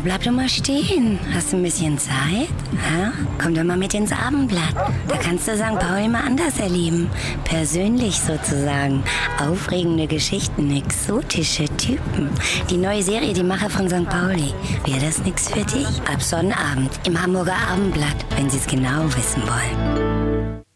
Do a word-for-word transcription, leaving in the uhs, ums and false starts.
bleib doch mal stehen. Hast du ein bisschen Zeit? Ja? Komm doch mal mit ins Abendblatt. Da kannst du Sankt Pauli mal anders erleben. Persönlich sozusagen. Aufregende Geschichten, exotische Typen. Die neue Serie, die Macher von Sankt Pauli. Wäre das nix für dich? Ab Sonnabend im Hamburger Abendblatt, wenn Sie es genau wissen wollen.